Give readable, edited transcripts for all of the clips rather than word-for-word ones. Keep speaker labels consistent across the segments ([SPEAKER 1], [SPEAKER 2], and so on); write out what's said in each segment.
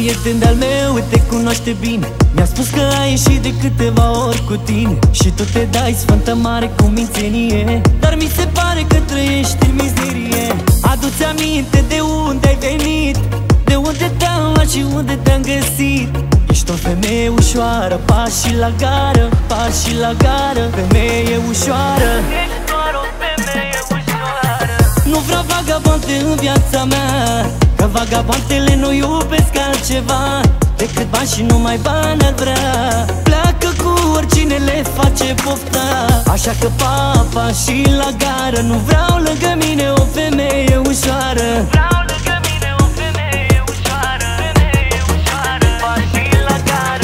[SPEAKER 1] prieten de-al meu te cunoaște bine. Mi-a spus că ai ieșit de câteva ori cu tine și tu te dai sfântă mare cu mințenie, dar mi se pare că trăiești în mizerie. Adu-ți aminte de unde ai venit, de unde te-am luat și unde te-am găsit. Ești o femeie ușoară, pașii la gară, pașii la gară. Femeie ușoară,
[SPEAKER 2] Ești doar o femeie ușoară.
[SPEAKER 1] nu vreau vagabonte în viața mea, că vagabantele nu iubesc altceva decât bani și numai bani ar vrea. Pleacă cu oricine le face pofta, așa că papa și la gară. Nu vreau lângă mine o femeie ușoară.
[SPEAKER 2] Vreau lângă mine o femeie ușoară. Femeie ușoară, pașii la gară.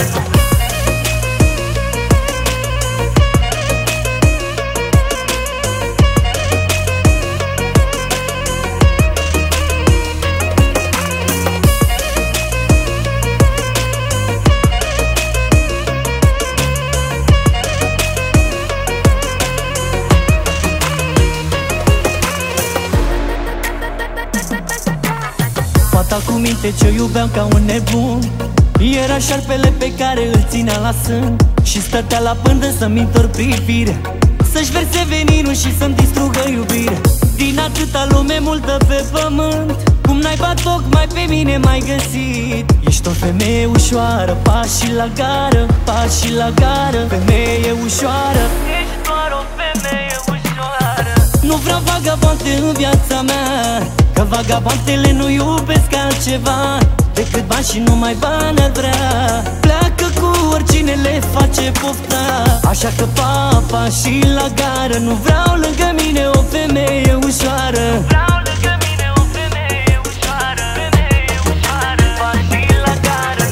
[SPEAKER 1] Fata cu minte ce-o iubeam ca un nebun era șarpele pe care îl ținea la sân și stătea la pândă să-mi întorc privirea, să-și verse veninul și să-mi distrugă iubirea. Din atâta lume multă pe pământ, cum naiba tocmai pe mine m-ai găsit. Ești o femeie ușoară, pașii la gară, pașii la gară. Femeie ușoară,
[SPEAKER 2] Ești doar o femeie ușoară.
[SPEAKER 1] nu vreau vagabonte în viața mea, că vagabantele nu iubesc altceva decât bani și numai bani ar vrea. Pleacă cu oricine le face pofta, așa că papa și la gară. Nu vreau lângă mine o femeie ușoară.
[SPEAKER 2] Vreau lângă mine o femeie ușoară. Femeie ușoară, pașii la gară.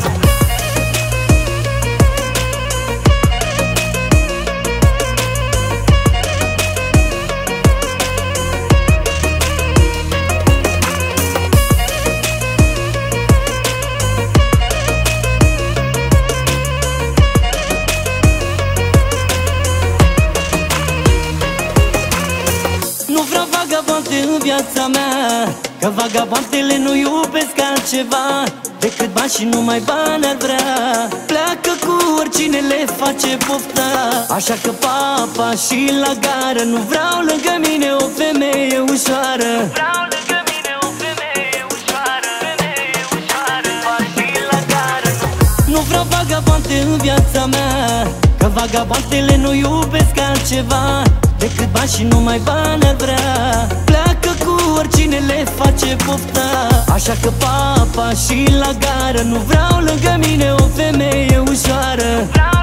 [SPEAKER 1] Nu vreau vagabonte în viața mea, că vagabantele nu iubesc altceva decât bani și numai bani ar vrea. Pleacă cu oricine le face pofta, așa că papa și la gară. Nu vreau lângă mine o femeie ușoară.
[SPEAKER 2] Vreau lângă mine o femeie ușoară. Femeie ușoară, pașii la gară.
[SPEAKER 1] Nu vreau vagabonte în viața mea, că vagabantele nu iubesc altceva decât bani și numai bani ar vrea. Pleacă cu oricine le face pofta, așa că papa și la gară. Nu vreau lângă mine o femeie ușoară.
[SPEAKER 2] Vreau